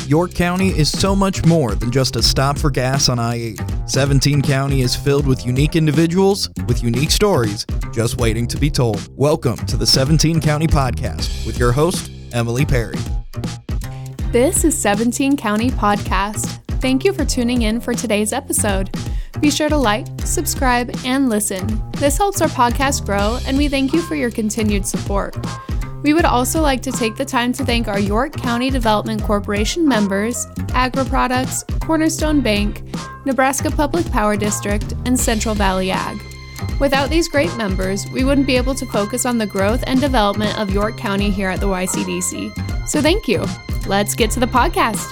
York County is so much more than just a stop for gas on I-80. 17 County is filled with unique individuals with unique stories just waiting to be told. Welcome to the 17 County Podcast with your host, Emily Perry. This is 17 County Podcast. Thank you for tuning in for today's episode. Be sure to like, subscribe, and listen. This helps our podcast grow, and we thank you for your continued support. We would also like to take the time to thank our York County Development Corporation members, AgriProducts, Cornerstone Bank, Nebraska Public Power District, and Central Valley Ag. Without these great members, we wouldn't be able to focus on the growth and development of York County here at the YCDC. So thank you. Let's get to the podcast.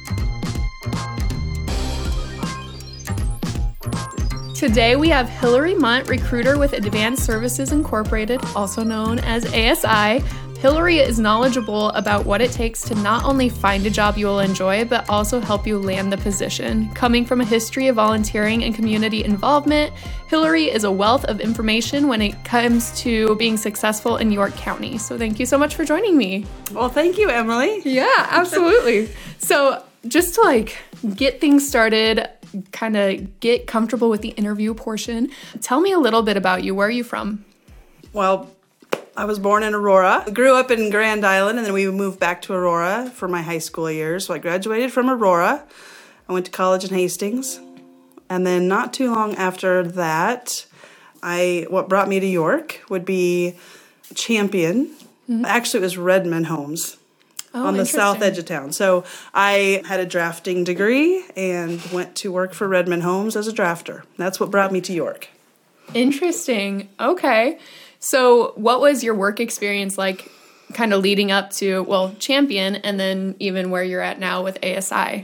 Today we have Hillary Munt, recruiter with Advanced Services Incorporated, also known as ASI. Hillary is knowledgeable about what it takes to not only find a job you will enjoy, but also help you land the position. Coming from a history of volunteering and community involvement, Hillary is a wealth of information when it comes to being successful in York County. So thank you so much for joining me. Well, thank you, Emily. Yeah, absolutely. So just to get things started, kind of get comfortable with the interview portion, tell me a little bit about you. Where are you from? Well, I was born in Aurora. Grew up in Grand Island, and then we moved back to Aurora for my high school years. So I graduated from Aurora. I went to college in Hastings. And then not too long after that, what brought me to York would be Champion. Mm-hmm. Actually, it was Redmond Homes. On the south edge of town. So I had a drafting degree and went to work for Redmond Homes as a drafter. That's what brought me to York. Interesting. Okay. So what was your work experience like kind of leading up to, Champion, and then even where you're at now with ASI?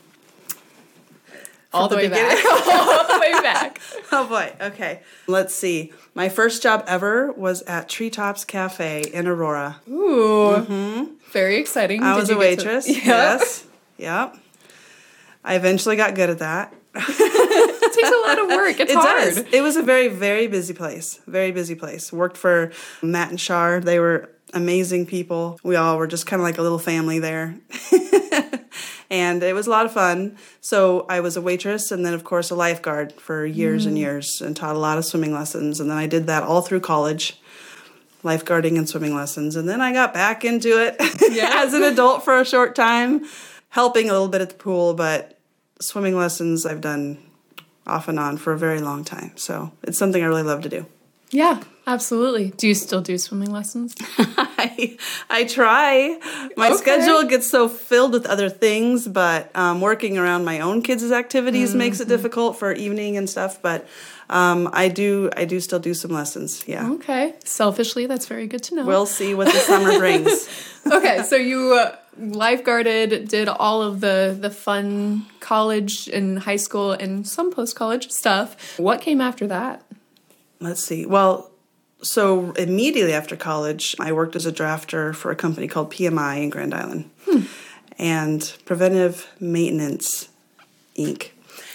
All the way back. All the way back. Oh, boy. Okay. Let's see. My first job ever was at Treetops Cafe in Aurora. Ooh. Mm-hmm. Very exciting. I was a waitress. Yes. Yep. I eventually got good at that. It takes a lot of work. It's hard. Does. It was a very, very busy place. Very busy place. Worked for Matt and Shar. They were amazing people. We all were just kind of like a little family there. And it was a lot of fun. So I was a waitress and then, of course, a lifeguard for years and years and taught a lot of swimming lessons. And then I did that all through college, lifeguarding and swimming lessons. And then I got back into it as an adult for a short time, helping a little bit at the pool. But swimming lessons I've done off and on for a very long time. So it's something I really love to do. Yeah, absolutely. Do you still do swimming lessons? I try. My schedule gets so filled with other things, but working around my own kids' activities makes it difficult for evening and stuff. But I do still do some lessons. Yeah. Okay. Selfishly, that's very good to know. We'll see what the summer brings. Okay, so you lifeguarded, did all of the fun college and high school and some post-college stuff. What came after that? Let's see. Well, so immediately after college, I worked as a drafter for a company called PMI in Grand Island. And Preventive Maintenance, Inc.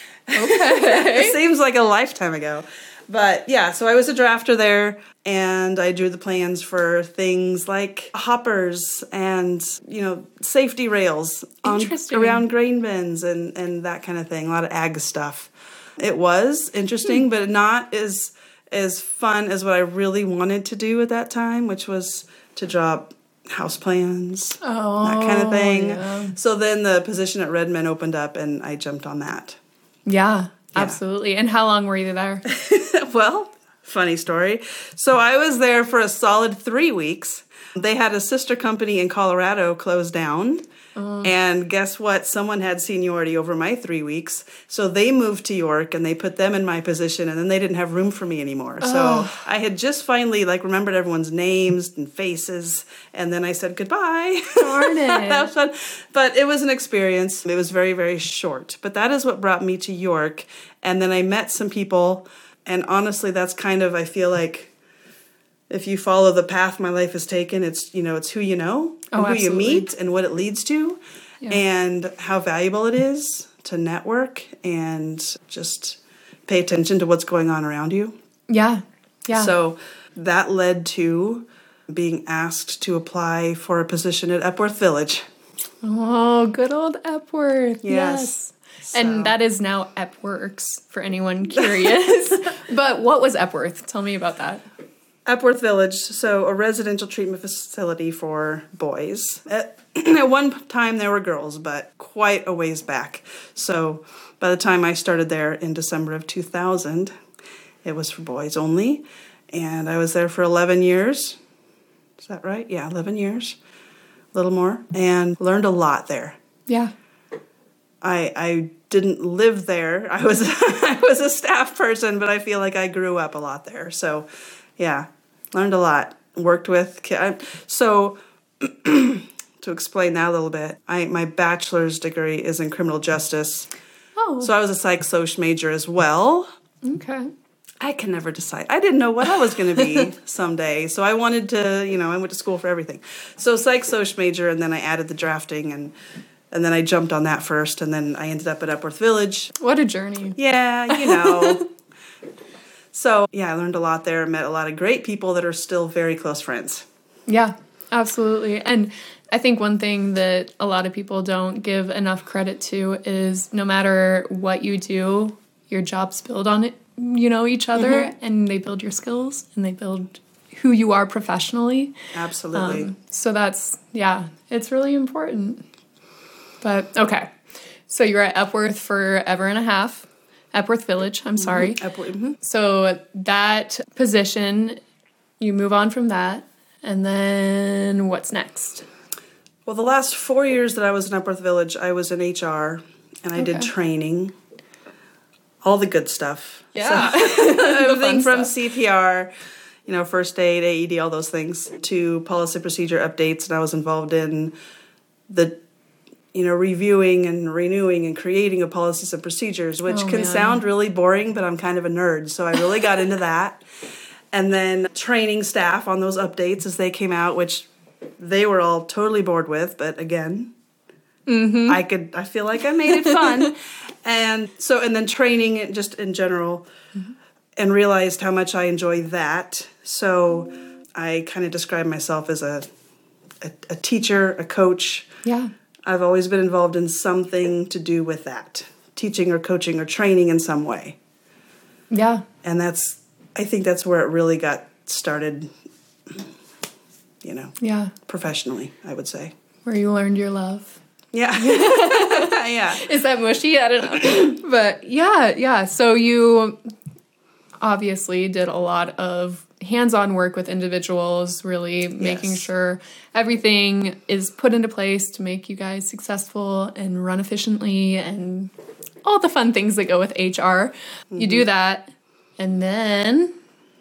Okay. It seems like a lifetime ago. But yeah, so I was a drafter there, and I drew the plans for things like hoppers and, safety rails around grain bins and that kind of thing, a lot of ag stuff. It was interesting, but not as fun as what I really wanted to do at that time, which was to draw house plans, that kind of thing. Yeah. So then the position at Redmond opened up, and I jumped on that. Yeah, absolutely. And how long were you there? Well, funny story. So I was there for a solid 3 weeks. They had a sister company in Colorado close down. And guess what? Someone had seniority over my 3 weeks. So they moved to York and they put them in my position, and then they didn't have room for me anymore. So I had just finally remembered everyone's names and faces, and then I said goodbye. Darn it. That was fun. But it was an experience. It was very, very short. But that is what brought me to York. And then I met some people, and honestly, that's kind of, I feel like, if you follow the path my life has taken, it's who you know, and who you meet, and what it leads to, and how valuable it is to network and just pay attention to what's going on around you. Yeah. So that led to being asked to apply for a position at Epworth Village. Oh, good old Epworth. Yes. And that is now Epworks, for anyone curious. But what was Epworth? Tell me about that. Epworth Village, so a residential treatment facility for boys. At one time there were girls, but quite a ways back. So by the time I started there in December of 2000, it was for boys only. And I was there for 11 years. Is that right? Yeah, 11 years. A little more. And learned a lot there. Yeah. I didn't live there. I was I was a staff person, but I feel like I grew up a lot there. So, yeah, learned a lot. Worked with kids. So, to explain that a little bit, my bachelor's degree is in criminal justice. Oh. So I was a psych-soc major as well. Okay. I can never decide. I didn't know what I was going to be someday. So I wanted to, I went to school for everything. So psych-soc major, and then I added the drafting, and then I jumped on that first, and then I ended up at Epworth Village. What a journey. Yeah, So, yeah, I learned a lot there. Met a lot of great people that are still very close friends. Yeah, absolutely. And I think one thing that a lot of people don't give enough credit to is no matter what you do, your jobs build on it, each other, and they build your skills, and they build who you are professionally. Absolutely. So that's, it's really important. But, okay. So you're at Epworth for ever and a half. Epworth Village, I'm sorry. Epworth, So that position, you move on from that, and then what's next? Well, the last 4 years that I was in Epworth Village, I was in HR, and I did training. All the good stuff. Yeah. So, everything from CPR, first aid, AED, all those things, to policy procedure updates. And I was involved in the reviewing and renewing and creating of policies and procedures, which can sound really boring, but I'm kind of a nerd, so I really got into that. And then training staff on those updates as they came out, which they were all totally bored with, but again, I feel like I made it fun. And then training it just in general, and realized how much I enjoy that. So I kind of describe myself as a teacher, a coach. Yeah. I've always been involved in something to do with that, teaching or coaching or training in some way. Yeah. And I think that's where it really got started, professionally, I would say. Where you learned your love. Yeah. Yeah. Is that mushy? I don't know. But yeah. So you obviously did a lot of hands-on work with individuals, really making sure everything is put into place to make you guys successful and run efficiently and all the fun things that go with HR. You do that, and then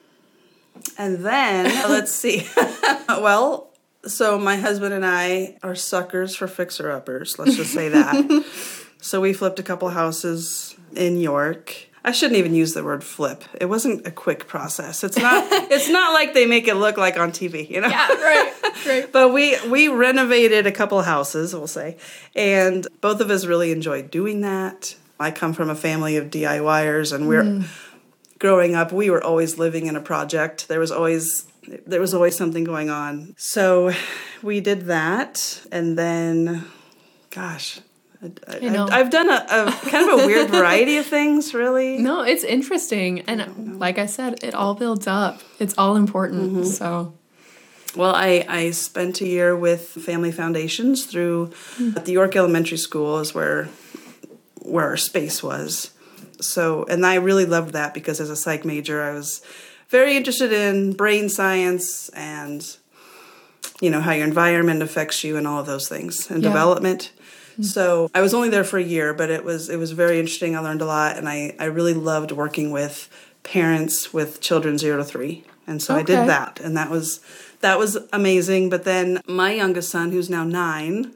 let's see. Well, so my husband and I are suckers for fixer-uppers, let's just say that. So we flipped a couple houses in York. I shouldn't even use the word flip. It wasn't a quick process. It's not like they make it look like on TV, Yeah, right. But we renovated a couple houses, we'll say, and both of us really enjoyed doing that. I come from a family of DIYers, and growing up, we were always living in a project. There was always something going on. So we did that, and then, gosh, I've done a kind of a weird variety of things, really. No, it's interesting. And like I said, it all builds up. It's all important. So, well, I spent a year with Family Foundations at the York Elementary School is where our space was. So, and I really loved that because as a psych major, I was very interested in brain science and, how your environment affects you and all of those things and development. So I was only there for a year, but it was very interesting. I learned a lot, and I really loved working with parents with children 0 to 3. And so I did that, and that was amazing. But then my youngest son, who's now 9,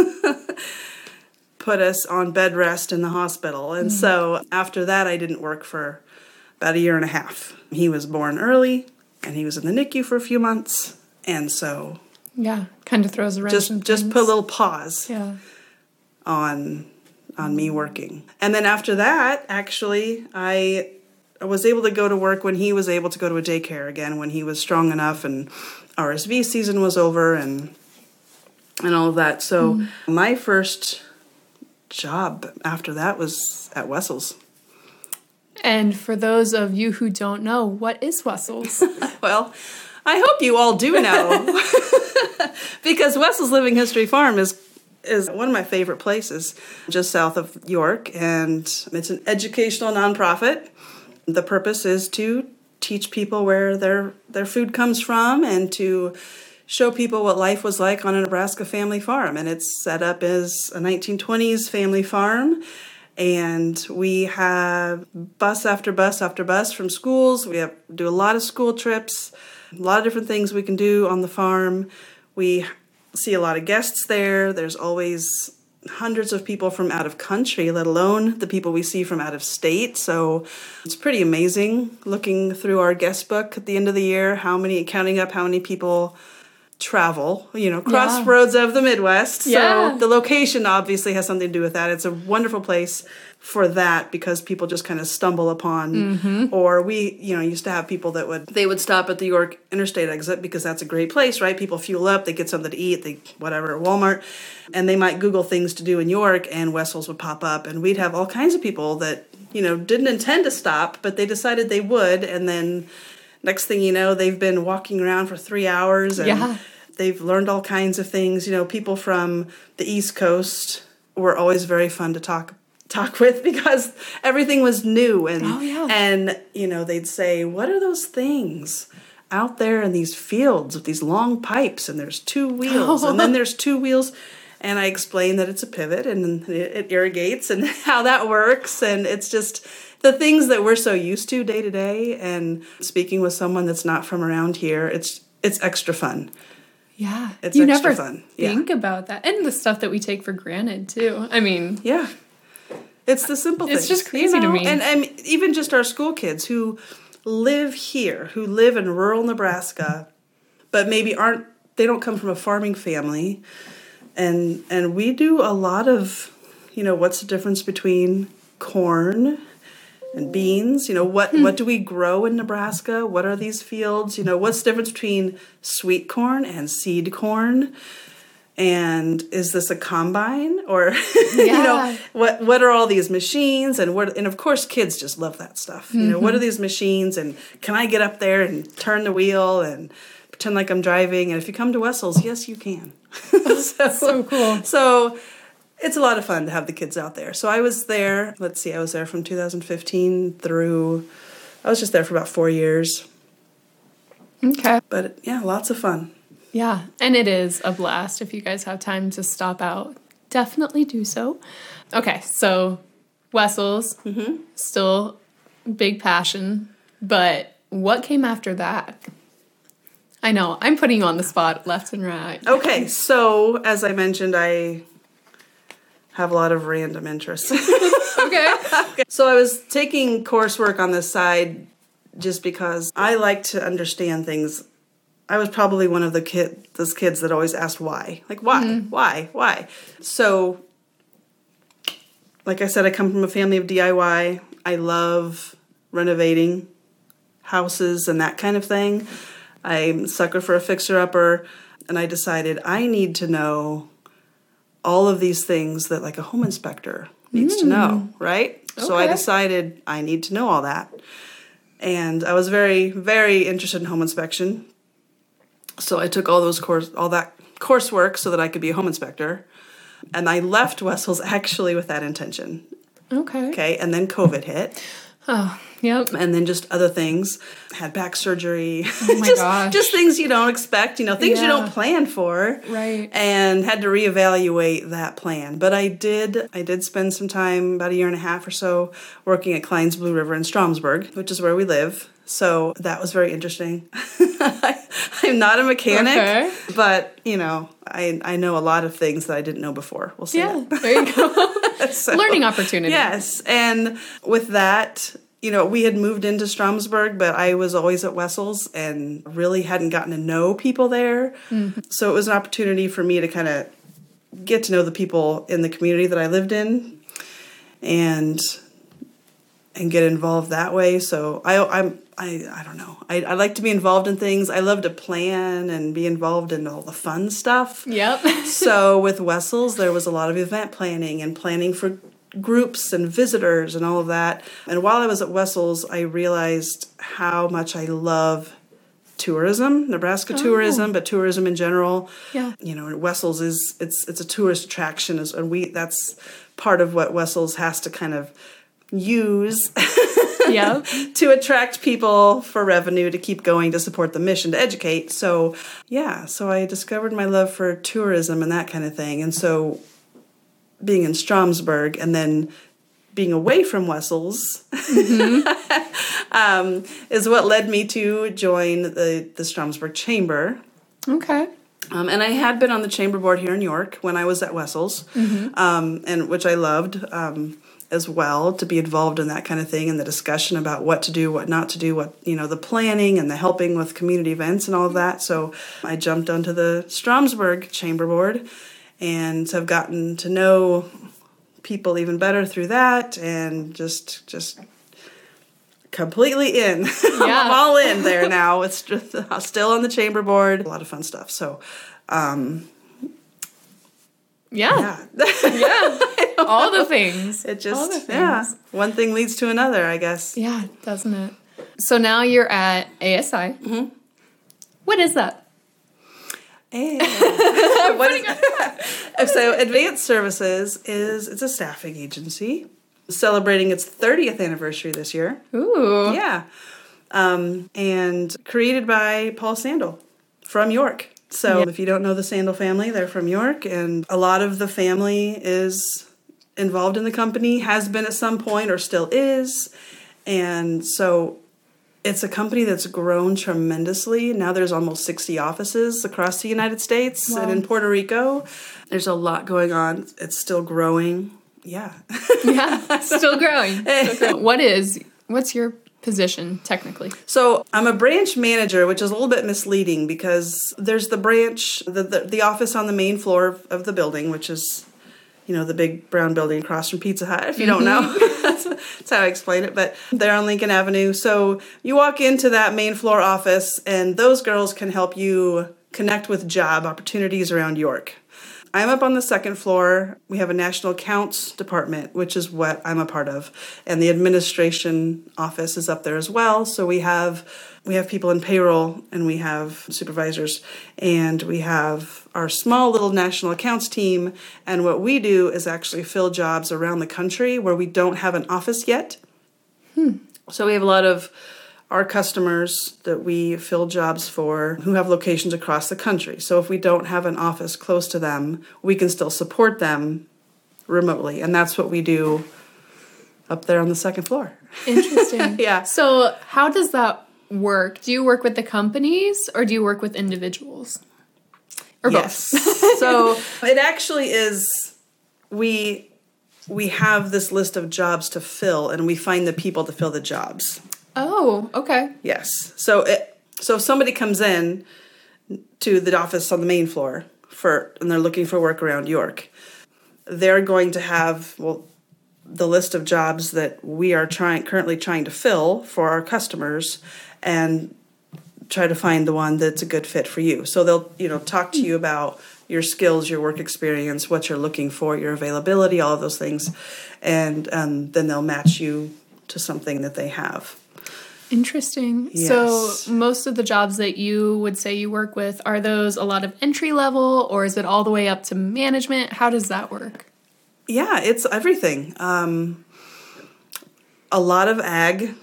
put us on bed rest in the hospital. And so after that, I didn't work for about a year and a half. He was born early, and he was in the NICU for a few months. And so kind of throws a wrench in just things. put a little pause. Yeah. On me working. And then after that, actually, I was able to go to work when he was able to go to a daycare again, when he was strong enough and RSV season was over. And and all of that. So my first job after that was at Wessels. And for those of you who don't know, what is Wessels? Well, I hope you all do know, because Wessels Living History Farm is one of my favorite places, just south of York, and it's an educational nonprofit. The purpose is to teach people where their food comes from and to show people what life was like on a Nebraska family farm. And it's set up as a 1920s family farm. And we have bus after bus after bus from schools. We do a lot of school trips, a lot of different things we can do on the farm. We see a lot of guests there. There's always hundreds of people from out of country, let alone the people we see from out of state. So it's pretty amazing looking through our guest book at the end of the year, counting up how many people travel, crossroads of the Midwest. So the location obviously has something to do with that. It's a wonderful place for that because people just kind of stumble upon, or we, used to have people that would stop at the York Interstate exit because that's a great place, right? People fuel up, they get something to eat, at Walmart, and they might Google things to do in York, and Wessels would pop up, and we'd have all kinds of people that, didn't intend to stop, but they decided they would, and then next thing you know, they've been walking around for 3 hours, and they've learned all kinds of things. People from the East Coast were always very fun to talk with because everything was new, and they'd say, "What are those things out there in these fields with these long pipes, and there's 2 wheels, and then there's 2 wheels?" And I explained that it's a pivot and it irrigates and how that works, and it's just the things that we're so used to day to day. And speaking with someone that's not from around here, it's extra fun. Yeah, it's you extra never fun. Think about that, and the stuff that we take for granted too. I mean, it's the simple things. It's just crazy to me. And even just our school kids who live here, who live in rural Nebraska, but maybe they don't come from a farming family, and we do a lot of, what's the difference between corn and beans? What do we grow in Nebraska? What are these fields? What's the difference between sweet corn and seed corn? And is this a combine? Or, what are all these machines? And of course, kids just love that stuff. What are these machines? And can I get up there and turn the wheel and pretend like I'm driving? And if you come to Wessels, yes, you can. So cool. So it's a lot of fun to have the kids out there. So I was there, I was there from 2015 I was just there for about 4 years. Okay. But lots of fun. Yeah, and it is a blast. If you guys have time to stop out, definitely do so. Okay, so Wessels, still big passion, but what came after that? I know, I'm putting you on the spot left and right. Okay, so as I mentioned, I have a lot of random interests. Okay. So I was taking coursework on this side just because I like to understand things. I was probably one of those kids that always asked why. Like, why? Why? So, like I said, I come from a family of DIY. I love renovating houses and that kind of thing. I'm a sucker for a fixer-upper, and I decided I need to know all of these things that like a home inspector needs to know, right? Okay. So I decided I need to know all that. And I was very, very interested in home inspection. So I took all that coursework so that I could be a home inspector. And I left Wessels actually with that intention. Okay. And then COVID hit. Oh, yep. And then just other things. Had back surgery. Oh my gosh. Just things you don't expect, things you don't plan for. Right. And had to reevaluate that plan. But I did spend some time, about a year and a half or so, working at Klein's Blue River in Stromsburg, which is where we live. So that was very interesting. I'm not a mechanic, but, I know a lot of things that I didn't know before. We'll see. Yeah, there you go. So, learning opportunity. Yes. And with that, we had moved into Stromsburg, but I was always at Wessels and really hadn't gotten to know people there. Mm-hmm. So it was an opportunity for me to kind of get to know the people in the community that I lived in and get involved that way. So I don't know. I like to be involved in things. I love to plan and be involved in all the fun stuff. Yep. So with Wessels, there was a lot of event planning and planning for groups and visitors and all of that. And while I was at Wessels, I realized how much I love tourism, Nebraska tourism, but tourism in general. Yeah. You know, Wessels it's a tourist attraction, and that's part of what Wessels has to kind of use Yep. to attract people for revenue, to keep going, to support the mission, to educate. So, so I discovered my love for tourism and that kind of thing. And so being in Stromsburg and then being away from Wessels is what led me to join the Stromsburg Chamber. Okay. And I had been on the chamber board here in York when I was at Wessels, and which I loved as well, to be involved in that kind of thing and the discussion about what to do, what not to do, the planning and the helping with community events and all of that. So I jumped onto the Stromsburg Chamber Board and have gotten to know people even better through that, and just completely in. I'm all in there now. It's just still on the chamber board. A lot of fun stuff. So, Yeah. All the things. It just, one thing leads to another, I guess. Yeah, doesn't it? So now you're at ASI. Mm-hmm. What is that? So Advanced Services it's a staffing agency celebrating its 30th anniversary this year. Ooh. Yeah. And created by Paul Sandel from York. So if you don't know the Sandel family, they're from York, and a lot of the family is involved in the company, has been at some point or still is. And so it's a company that's grown tremendously. Now there's almost 60 offices across the United States. Wow. And in Puerto Rico. There's a lot going on. It's still growing. Yeah. Still growing. What's your position technically? So I'm a branch manager, which is a little bit misleading because there's the branch, the office on the main floor of the building, which is, the big brown building across from Pizza Hut, if you don't know. That's how I explain it, but they're on Lincoln Avenue. So you walk into that main floor office, and those girls can help you connect with job opportunities around York. I'm up on the second floor. We have a national accounts department, which is what I'm a part of. And the administration office is up there as well. So we have people in payroll, and we have supervisors, and we have our small little national accounts team. And what we do is actually fill jobs around the country where we don't have an office yet. So we have a lot of our customers that we fill jobs for who have locations across the country. So if we don't have an office close to them, we can still support them remotely. And that's what we do up there on the second floor. Interesting. Yeah. So how does that work? Do you work with the companies or do you work with individuals? Or yes. both? So it actually is, we have this list of jobs to fill, and we find the people to fill the jobs. Oh, okay. Yes. So if somebody comes in to the office on the main floor and they're looking for work around York, they're going to have the list of jobs that we are currently trying to fill for our customers, and try to find the one that's a good fit for you. So they'll talk to you about your skills, your work experience, what you're looking for, your availability, all of those things, and then they'll match you to something that they have. Interesting. Yes. So most of the jobs that you would say you work with, are those a lot of entry level, or is it all the way up to management? How does that work? Yeah, it's everything. A lot of ag,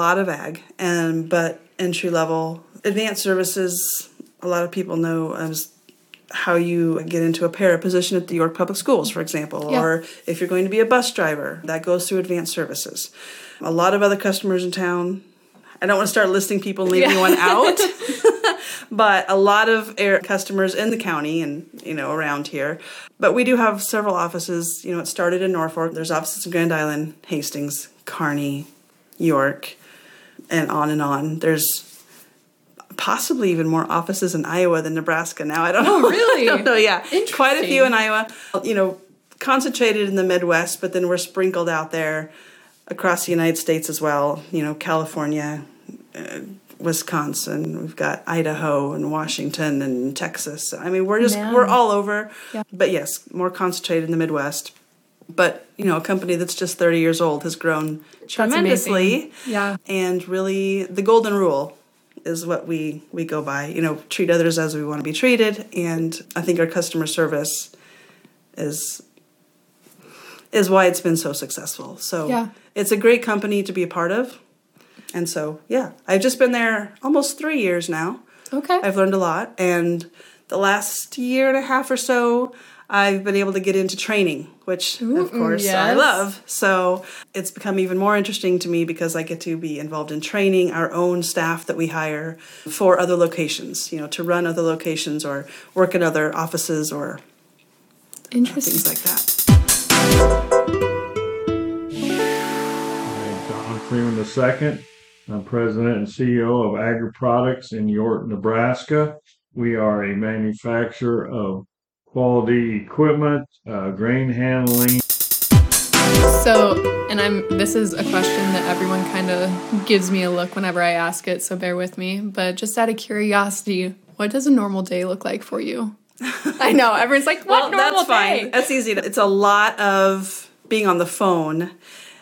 but entry level. Advanced Services, a lot of people know as how you get into a para position at the York Public Schools, for example, or if you're going to be a bus driver, that goes through Advanced Services. A lot of other customers in town. I don't want to start listing people and leave anyone out, but a lot of customers in the county and, around here. But we do have several offices. It started in Norfolk. There's offices in Grand Island, Hastings, Kearney, York, and on and on. There's possibly even more offices in Iowa than Nebraska now. I don't know. Oh, really? I don't know, yeah. Interesting. Quite a few in Iowa. Concentrated in the Midwest, but then we're sprinkled out there across the United States as well, California, Wisconsin, we've got Idaho and Washington and Texas. I mean, we're Man. we're all over. Yeah. But yes, more concentrated in the Midwest. But, a company that's just 30 years old has grown tremendously. Amazing. Yeah. And really, the golden rule is what we go by. Treat others as we want to be treated. And I think our customer service is why it's been so successful. So It's a great company to be a part of. And so, I've just been there almost 3 years now. Okay. I've learned a lot. And the last year and a half or so, I've been able to get into training, which, of course, yes. I love. So it's become even more interesting to me because I get to be involved in training our own staff that we hire for other locations, to run other locations or work in other offices or things like that. I'm Don Freeman II. I'm President and CEO of Agri Products in York, Nebraska. We are a manufacturer of quality equipment, grain handling. So, this is a question that everyone kind of gives me a look whenever I ask it, so bear with me. But just out of curiosity, what does a normal day look like for you? I know, everyone's like, what normal that's fine. day? That's easy. It's a lot of being on the phone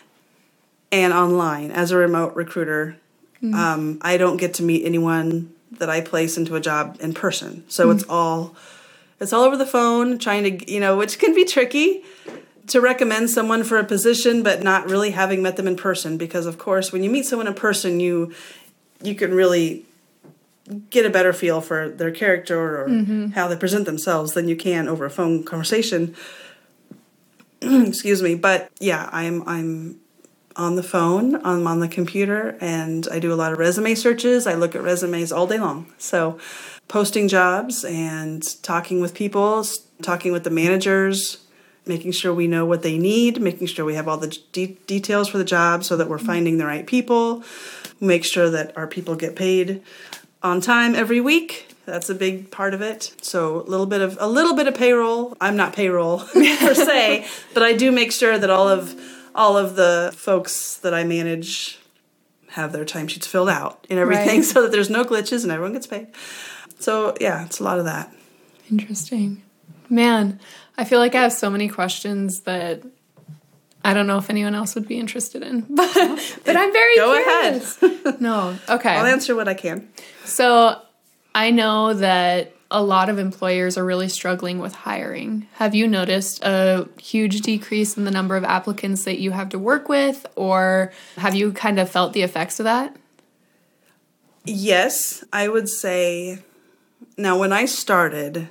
and online as a remote recruiter. I don't get to meet anyone that I place into a job in person. So it's all over the phone, trying to, which can be tricky to recommend someone for a position, but not really having met them in person. Because, of course, when you meet someone in person, you can really get a better feel for their character or how they present themselves than you can over a phone conversation. Excuse me. But, I'm on the phone, I'm on the computer, and I do a lot of resume searches. I look at resumes all day long. So posting jobs and talking with people, talking with the managers, making sure we know what they need, making sure we have all the details for the job so that we're finding the right people, make sure that our people get paid on time every week. That's a big part of it. So a little bit of payroll. I'm not payroll per se, but I do make sure that all of the folks that I manage have their timesheets filled out and everything so that there's no glitches and everyone gets paid. So, it's a lot of that. Interesting. Man, I feel like I have so many questions that I don't know if anyone else would be interested in. But I'm very curious. Go ahead. No. Okay. I'll answer what I can. So I know that a lot of employers are really struggling with hiring. Have you noticed a huge decrease in the number of applicants that you have to work with, or have you kind of felt the effects of that? Yes, I would say. Now, when I started,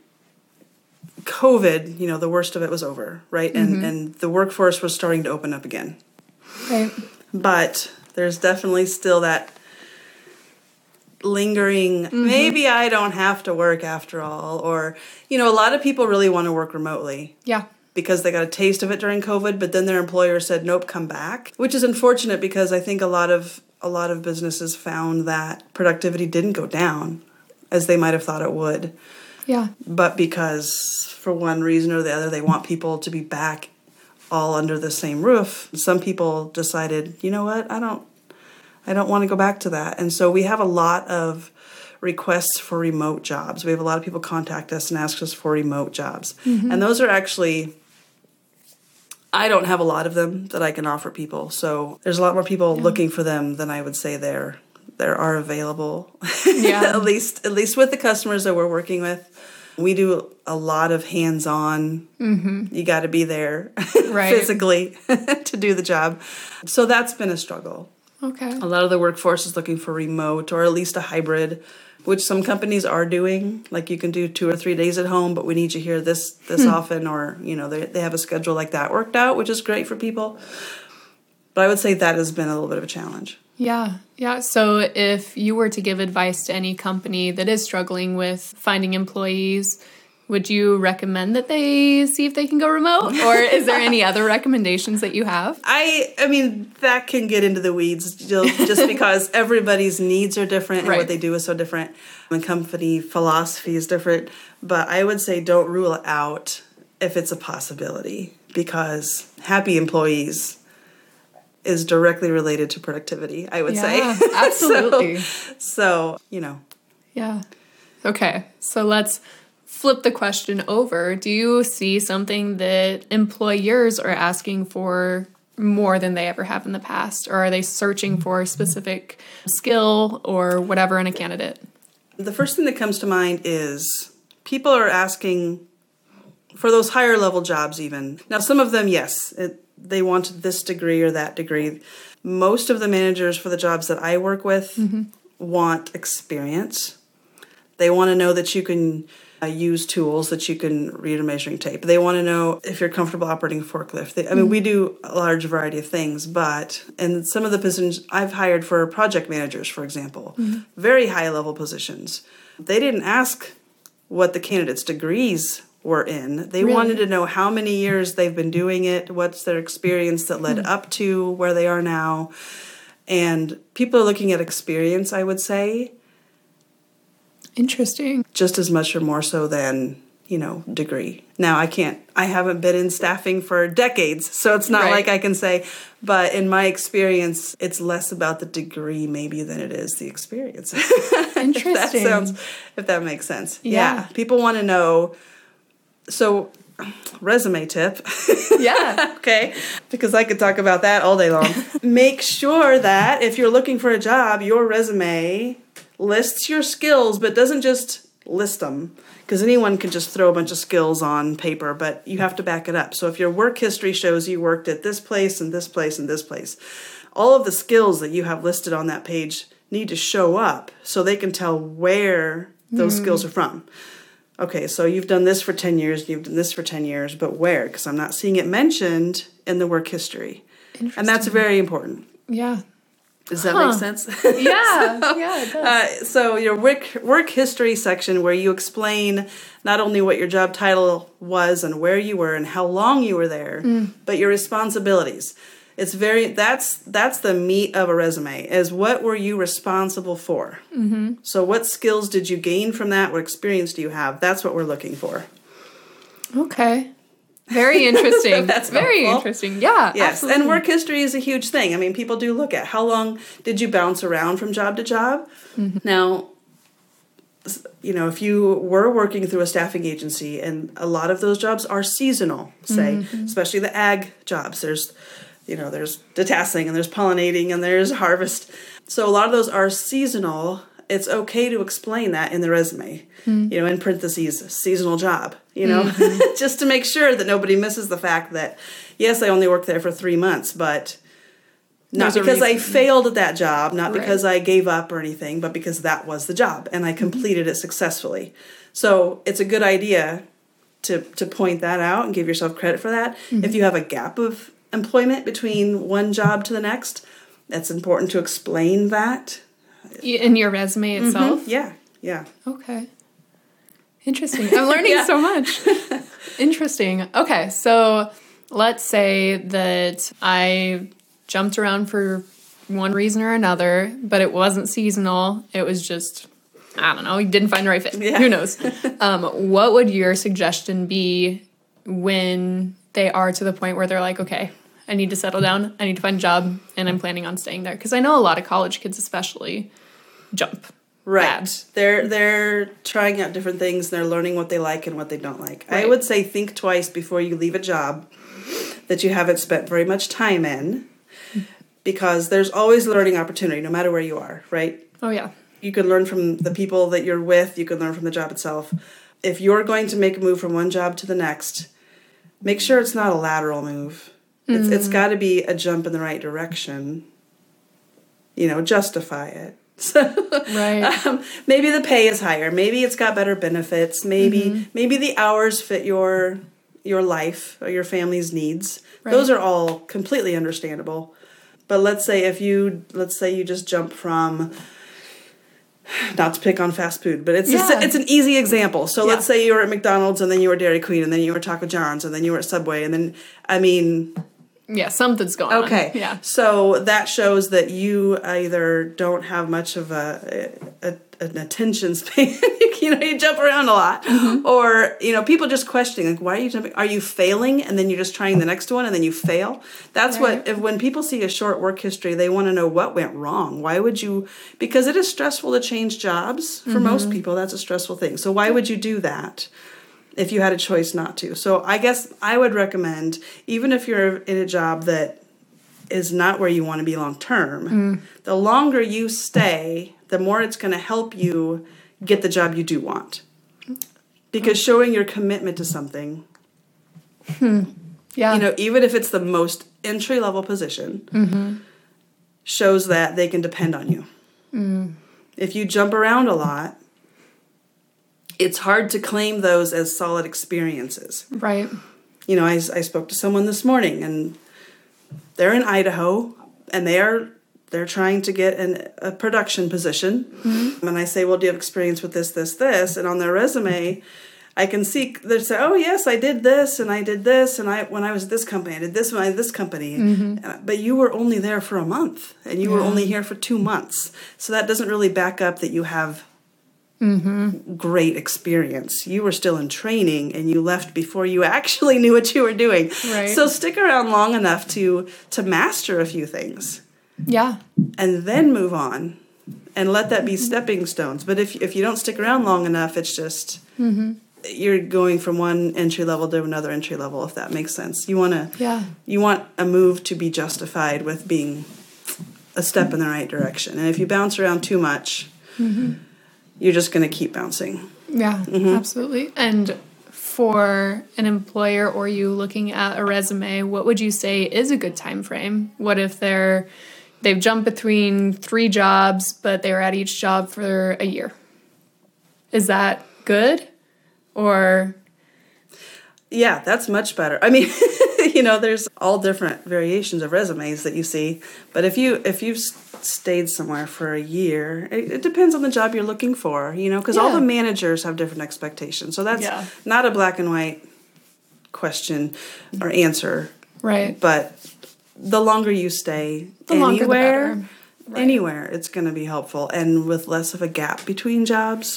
COVID, the worst of it was over, right? And the workforce was starting to open up again. Right. But there's definitely still that lingering, maybe I don't have to work after all. Or, a lot of people really want to work remotely. Yeah. Because they got a taste of it during COVID, but then their employer said, nope, come back. Which is unfortunate because I think a lot of businesses found that productivity didn't go down as they might have thought it would. Yeah. But because for one reason or the other, they want people to be back all under the same roof, some people decided, you know what, I don't want to go back to that. And so we have a lot of requests for remote jobs. We have a lot of people contact us and ask us for remote jobs. And those are actually, I don't have a lot of them that I can offer people. So there's a lot more people looking for them than I would say there are available. Yeah. at least with the customers that we're working with. We do a lot of hands-on. You got to be there physically to do the job. So that's been a struggle. Okay. A lot of the workforce is looking for remote or at least a hybrid, which some companies are doing. Like you can do 2 or 3 days at home, but we need you here this often, or they have a schedule like that worked out, which is great for people. But I would say that has been a little bit of a challenge. Yeah. Yeah. So if you were to give advice to any company that is struggling with finding employees, would you recommend that they see if they can go remote? Or is there any other recommendations that you have? I mean, that can get into the weeds just because everybody's needs are different and what they do is so different. And company philosophy is different. But I would say don't rule it out if it's a possibility, because happy employees is directly related to productivity, I would say. Absolutely. So, you know. Yeah. Okay. So let's flip the question over. Do you see something that employers are asking for more than they ever have in the past? Or are they searching for a specific skill or whatever in a candidate? The first thing that comes to mind is people are asking for those higher level jobs even. Now, some of them, yes, they want this degree or that degree. Most of the managers for the jobs that I work with want experience. They want to know that you can use tools, that you can read a measuring tape. They want to know if you're comfortable operating a forklift. I mean, we do a large variety of things, but in some of the positions I've hired for project managers, for example, very high level positions, they didn't ask what the candidates' degrees were in. They wanted to know how many years they've been doing it, what's their experience that led up to where they are now. And people are looking at experience, I would say. Interesting. Just as much or more so than, degree. Now, I haven't been in staffing for decades, so it's not like I can say, but in my experience, it's less about the degree maybe than it is the experience. Interesting. If that makes sense. Yeah. People want to know. So, resume tip. Yeah. Okay. Because I could talk about that all day long. Make sure that if you're looking for a job, your resume lists your skills, but doesn't just list them. Because anyone can just throw a bunch of skills on paper, but you have to back it up. So if your work history shows you worked at this place and this place and this place, all of the skills that you have listed on that page need to show up so they can tell where those skills are from. Okay, so you've done this for 10 years, you've done this for 10 years, but where? Because I'm not seeing it mentioned in the work history. And that's very important. Yeah. Does that make sense? Yeah, it does. So your work history section where you explain not only what your job title was and where you were and how long you were there, but your responsibilities. It's that's the meat of a resume, is what were you responsible for? Mm-hmm. So what skills did you gain from that? What experience do you have? That's what we're looking for. Okay. Very interesting. That's very helpful. Interesting. Yeah, yes. absolutely. And work history is a huge thing. I mean, people do look at how long did you bounce around from job to job? Mm-hmm. Now, if you were working through a staffing agency, and a lot of those jobs are seasonal, say, especially the ag jobs, there's detasseling and there's pollinating and there's harvest. So a lot of those are seasonal. It's okay to explain that in the resume, in parentheses, seasonal job, just to make sure that nobody misses the fact that, yes, I only worked there for 3 months, but not because I failed at that job, not because I gave up or anything, but because that was the job and I completed it successfully. So it's a good idea to point that out and give yourself credit for that. If you have a gap of employment between one job to the next, it's important to explain that. In your resume itself? Yeah. Okay. Interesting. I'm learning so much. Interesting. Okay, so let's say that I jumped around for one reason or another, but it wasn't seasonal. It was just, I don't know, you didn't find the right fit. Yeah. Who knows? What would your suggestion be when they are to the point where they're like, okay, I need to settle down, I need to find a job, and I'm planning on staying there? Because I know a lot of college kids especially jump. Right. They're trying out different things, and they're learning what they like and what they don't like. Right. I would say think twice before you leave a job that you haven't spent very much time in, because there's always a learning opportunity no matter where you are, right? Oh, yeah. You can learn from the people that you're with. You can learn from the job itself. If you're going to make a move from one job to the next, make sure it's not a lateral move. It's got to be a jump in the right direction. Justify it. So, right. Maybe the pay is higher. Maybe it's got better benefits. Maybe the hours fit your life or your family's needs. Right. Those are all completely understandable. But let's say you just jump from, not to pick on fast food, but it's an easy example. So let's say you were at McDonald's and then you were Dairy Queen and then you were Taco John's and then you were at Subway, and then Yeah, something's going on. Okay. Yeah. So that shows that you either don't have much of an attention span. You jump around a lot. Or, people just questioning, like, why are you jumping? Are you failing? And then you're just trying the next one and then you fail. That's right. when people see a short work history, they want to know what went wrong. Why would you, because it is stressful to change jobs. For most people, that's a stressful thing. So why would you do that if you had a choice not to? So I guess I would recommend, even if you're in a job that is not where you want to be long term, the longer you stay, the more it's going to help you get the job you do want. Because showing your commitment to something, Yeah. Even if it's the most entry-level position, shows that they can depend on you. If you jump around a lot, it's hard to claim those as solid experiences. Right. I spoke to someone this morning, and they're in Idaho, and they're trying to get a production position. And I say, well, do you have experience with this, this, this? And on their resume, I can see they say, oh, yes, I did this, and I did this, and when I was at this company, I did this when I did this company. But you were only there for a month, and you were only here for 2 months. So that doesn't really back up that you have great experience. You were still in training, and you left before you actually knew what you were doing. Right. So stick around long enough to master a few things. Yeah. And then move on and let that be stepping stones. But if you don't stick around long enough, it's just you're going from one entry level to another entry level, if that makes sense. You want a move to be justified with being a step in the right direction. And if you bounce around too much, you're just going to keep bouncing. Yeah, absolutely. And for an employer or you looking at a resume, what would you say is a good time frame? What if they've jumped between 3 jobs, but they were at each job for a year? Is that good? Or yeah, that's much better. I mean, there's all different variations of resumes that you see, but if you've stayed somewhere for a year, it depends on the job you're looking for, because all the managers have different expectations. So that's not a black and white question or answer. Right. But the longer you stay anywhere, it's going to be helpful, and with less of a gap between jobs.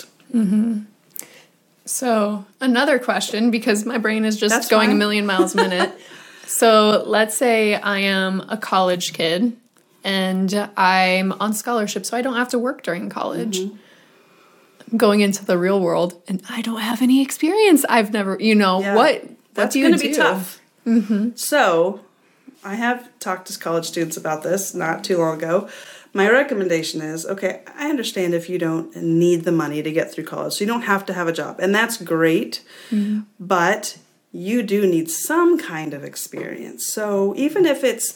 So another question, because my brain is just That's going fine. a million miles a minute. So let's say I am a college kid and I'm on scholarship, so I don't have to work during college. I'm going into the real world and I don't have any experience. I've never, what That's do you going to do? be tough. So I have talked to college students about this not too long ago. My recommendation is, okay, I understand if you don't need the money to get through college, so you don't have to have a job, and that's great, but you do need some kind of experience. So even if it's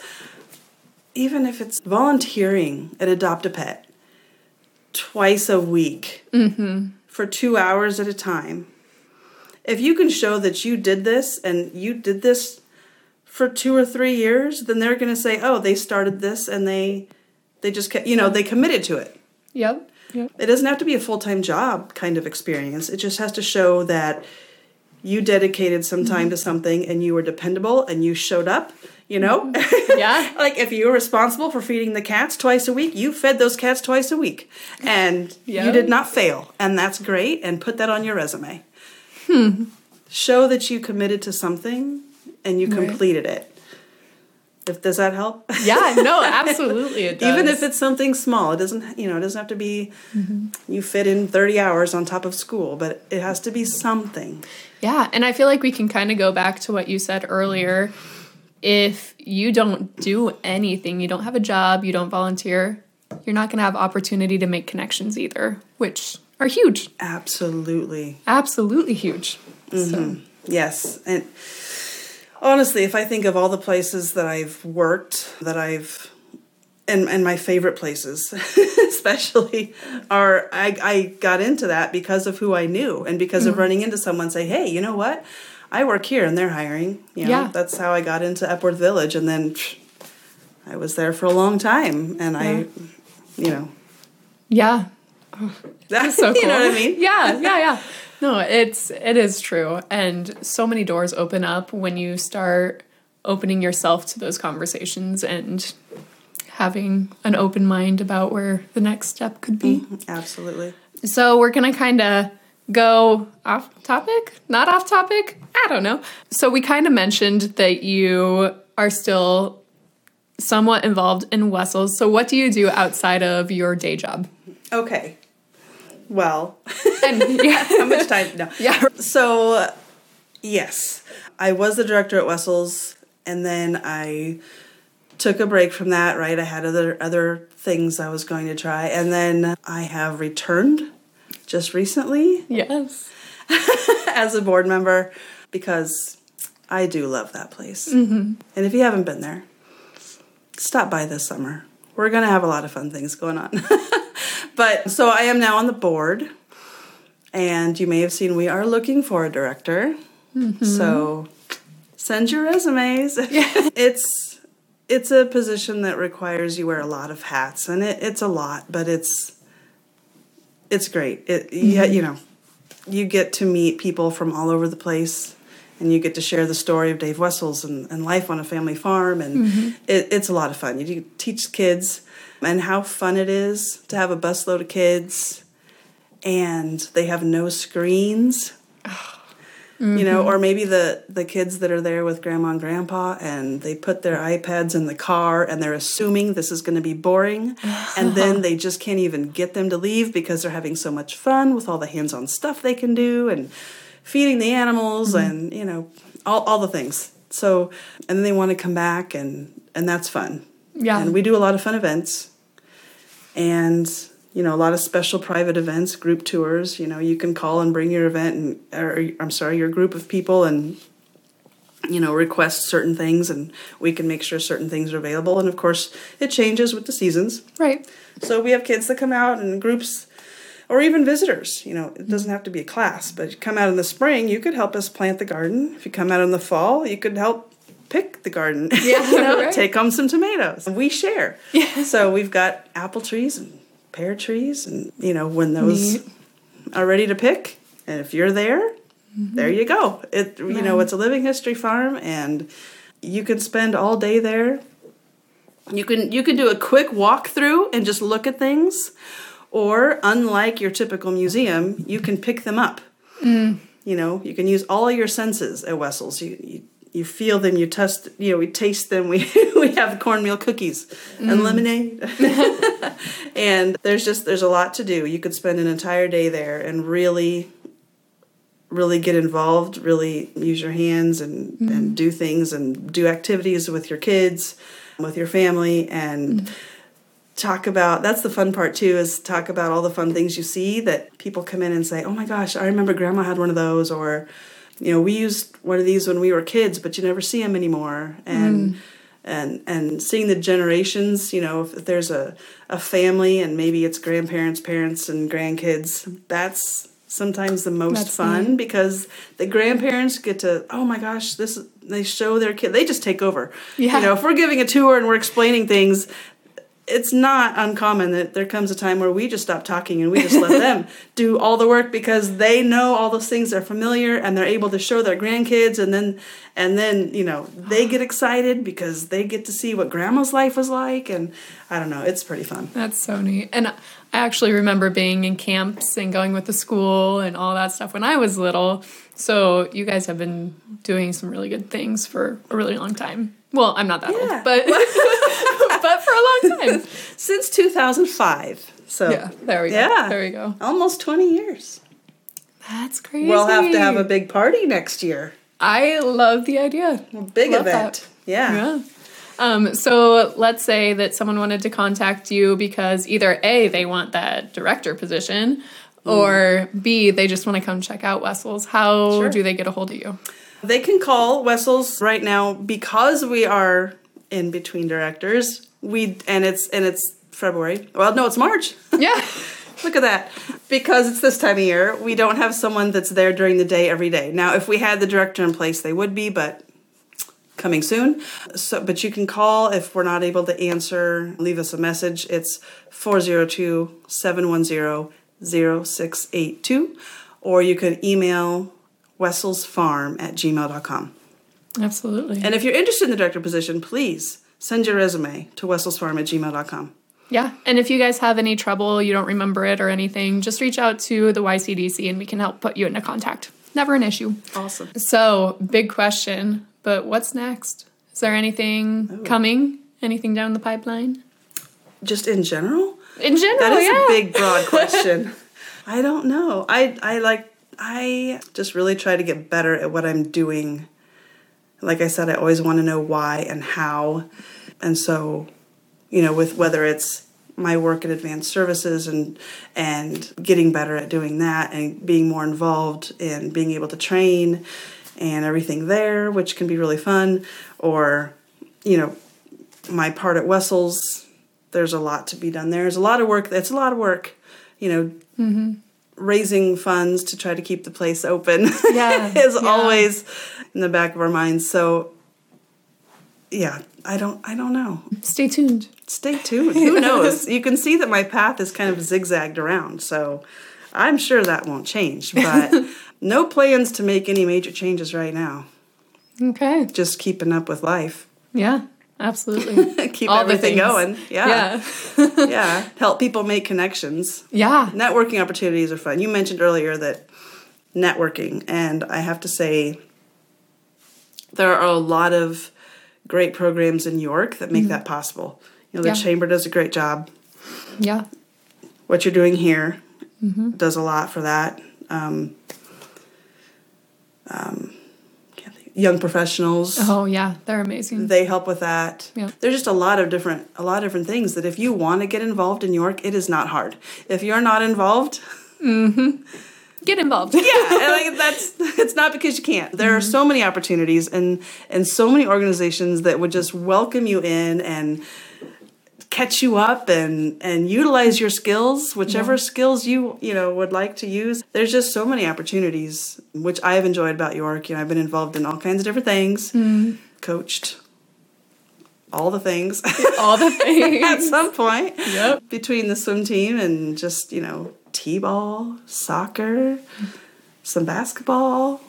volunteering at Adopt a Pet twice a week for 2 hours at a time, if you can show that you did this and you did this for 2 or 3 years, then they're going to say, oh, they started this and they just kept, they committed to it. Yep. It doesn't have to be a full-time job kind of experience. It just has to show that you dedicated some time to something and you were dependable and you showed up, Yeah. Like if you were responsible for feeding the cats twice a week, you fed those cats twice a week. And you did not fail. And that's great. And put that on your resume. Show that you committed to something and you completed it. Does that help? Yeah, no, absolutely it does. Even if it's something small, it doesn't have to be you fit in 30 hours on top of school, but it has to be something. Yeah, and I feel like we can kind of go back to what you said earlier. If you don't do anything, you don't have a job, you don't volunteer, you're not going to have opportunity to make connections either, which are huge. Absolutely. Absolutely huge. So. Yes. And honestly, if I think of all the places that I've worked, and my favorite places, especially, I got into that because of who I knew and because of running into someone say, hey, you know what? I work here and they're hiring. That's how I got into Epworth Village. And then I was there for a long time. And Yeah. That's So cool. You know what I mean? Yeah. No, it is true. And so many doors open up when you start opening yourself to those conversations and having an open mind about where the next step could be. Absolutely. So we're going to kind of go off topic, not off topic. I don't know. So we kind of mentioned that you are still somewhat involved in Wessels. So what do you do outside of your day job? Okay. Well, And yeah. how much time? No. Yeah. So, yes, I was the director at Wessels, and then I took a break from that, right? I had other things I was going to try, and then I have returned just recently Yes. as a board member because I do love that place. Mm-hmm. And if you haven't been there, stop by this summer. We're going to have a lot of fun things going on. But so I am now on the board, and you may have seen we are looking for a director. Mm-hmm. So send your resumes. Yeah. It's a position that requires you wear a lot of hats, and it's a lot, but it's great. Yeah, you know, you get to meet people from all over the place, and you get to share the story of Dave Wessels and life on a family farm, and it's a lot of fun. You teach kids and how fun it is to have a busload of kids, and they have no screens. You know, or maybe the kids that are there with grandma and grandpa, and they put their iPads in the car, and they're assuming this is going to be boring, and then they just can't even get them to leave because they're having so much fun with all the hands-on stuff they can do, and feeding the animals, and, you know, all the things. So, and then they want to come back, and that's fun. Yeah. And we do a lot of fun events, and you know, a lot of special private events, group tours. You know, you can call and bring your event your group of people, and, you know, request certain things, and we can make sure certain things are available. And of course, it changes with the seasons. Right. So we have kids that come out in groups, or even visitors. You know, it doesn't have to be a class, but you come out in the spring, you could help us plant the garden. If you come out in the fall, you could help pick the garden. Yeah, you know, right. Take home some tomatoes. We share. Yeah. So we've got apple trees and pear trees, and, you know, when those are ready to pick, and if you're there, there you go. You know, it's a living history farm, and you can spend all day there. You can do a quick walkthrough and just look at things, or unlike your typical museum, you can pick them up. You know, you can use all your senses at Wessels. You feel them, you taste, you know, we taste them. We have cornmeal cookies and lemonade. And there's a lot to do. You could spend an entire day there and really, really get involved, really use your hands and do things and do activities with your kids, with your family, and talk about, that's the fun part too, is talk about all the fun things you see that people come in and say, oh my gosh, I remember Grandma had one of those, or, you know, we used one of these when we were kids, but you never see them anymore. And seeing the generations, you know, if there's a family and maybe it's grandparents, parents, and grandkids, that's sometimes the most fun, because the grandparents get to, oh my gosh, they show their kid, they just take over. Yeah. You know, if we're giving a tour and we're explaining things, it's not uncommon that there comes a time where we just stop talking and we just let them do all the work, because they know all those things are familiar, and they're able to show their grandkids, and then you know, they get excited because they get to see what Grandma's life was like, and I don't know, it's pretty fun. That's so neat. And I actually remember being in camps and going with the school and all that stuff when I was little. So you guys have been doing some really good things for a really long time. Well, I'm not that old, but but for a long time. Since 2005. So yeah, there we go. Yeah. There we go. Almost 20 years. That's crazy. We'll have to have a big party next year. I love the idea. Big love event. That. Yeah. So let's say that someone wanted to contact you because either A, they want that director position, or B, they just want to come check out Wessels. How do they get a hold of you? They can call Wessels right now, because we are in between directors. And it's February. Well, no, it's March. Yeah. Look at that. Because it's this time of year, we don't have someone that's there during the day every day. Now, if we had the director in place, they would be, but coming soon. But you can call if we're not able to answer. Leave us a message. It's 402-710-0682. Or you can email wesselsfarm@gmail.com. Absolutely. And if you're interested in the director position, please send your resume to wesselsfarm@gmail.com. Yeah. And if you guys have any trouble, you don't remember it or anything, just reach out to the YCDC and we can help put you into contact. Never an issue. Awesome. So, big question, but what's next? Is there anything coming? Anything down the pipeline? Just in general? In general, That is a big, broad question. I don't know. I just really try to get better at what I'm doing. Like I said, I always want to know why and how. And so, with whether it's my work in advanced services and getting better at doing that and being more involved in being able to train and everything there, which can be really fun, or, my part at Wessels, there's a lot to be done there. There's a lot of work. It's a lot of work, raising funds to try to keep the place open is always in the back of our minds. So, yeah, I don't know. Stay tuned. Stay tuned. Who knows? You can see that my path is kind of zigzagged around, so I'm sure that won't change. But no plans to make any major changes right now. Okay. Just keeping up with life. Yeah, absolutely. Keep All everything going. Yeah. Yeah. Help people make connections. Yeah. Networking opportunities are fun. You mentioned earlier that networking, and I have to say there are a lot of great programs in York that make that possible. The Chamber does a great job. Yeah. What you're doing here does a lot for that. Can't think. Young professionals. Oh yeah, they're amazing. They help with that. Yeah. There's just a lot of different things that if you want to get involved in York, it is not hard. If you're not involved, get involved. Yeah, it's not because you can't. There are so many opportunities and so many organizations that would just welcome you in and catch you up and utilize your skills, whichever skills you would like to use. There's just so many opportunities, which I have enjoyed about York. I've been involved in all kinds of different things, coached all the things. All the things. At some point. Yep. Between the swim team and just, t-ball, soccer, some basketball,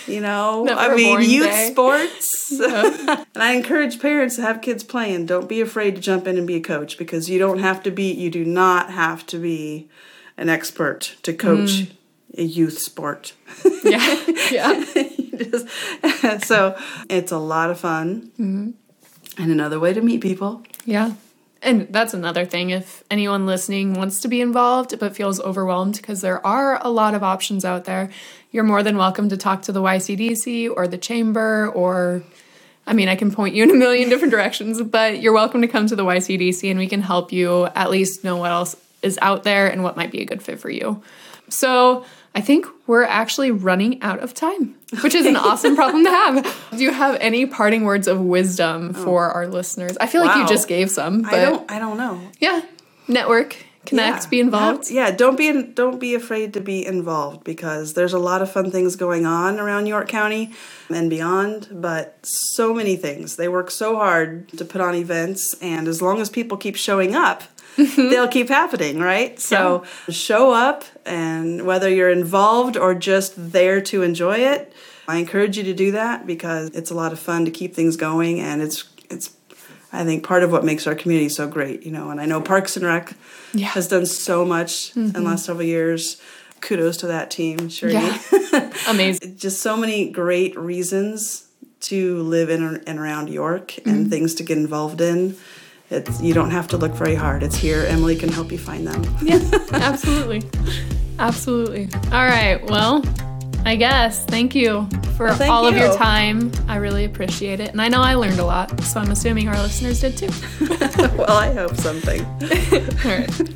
youth sports. And I encourage parents to have kids playing. Don't be afraid to jump in and be a coach, because you do not have to be an expert to coach a youth sport. Yeah. So it's a lot of fun. And another way to meet people. Yeah. And that's another thing. If anyone listening wants to be involved but feels overwhelmed, because there are a lot of options out there, you're more than welcome to talk to the YCDC or the Chamber, or, I can point you in a million different directions, but you're welcome to come to the YCDC and we can help you at least know what else is out there and what might be a good fit for you. So I think we're actually running out of time, which is an awesome problem to have. Do you have any parting words of wisdom for our listeners? I feel like you just gave some, but I don't know. Yeah. Network, connect, be involved. Don't be afraid to be involved, because there's a lot of fun things going on around York County and beyond, but so many things. They work so hard to put on events, and as long as people keep showing up, they'll keep happening, right? So show up, and whether you're involved or just there to enjoy it, I encourage you to do that, because it's a lot of fun to keep things going, and it's I think part of what makes our community so great, and I know Parks and Rec has done so much in the last several years. Kudos to that team, sure. Yeah. Amazing. Just so many great reasons to live in and around York and things to get involved in. You don't have to look very hard. It's here. Emily can help you find them. Yeah, absolutely. Absolutely. All right. Well, I guess. Thank you for all of your time. I really appreciate it. And I know I learned a lot, so I'm assuming our listeners did too. Well, I hope something. All right.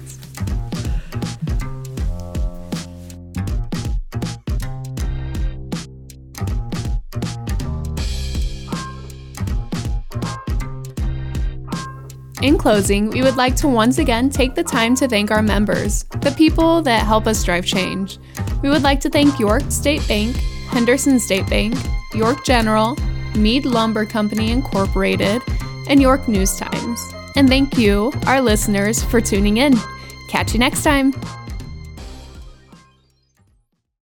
In closing, we would like to once again take the time to thank our members, the people that help us drive change. We would like to thank York State Bank, Henderson State Bank, York General, Meade Lumber Company Incorporated, and York News Times. And thank you, our listeners, for tuning in. Catch you next time.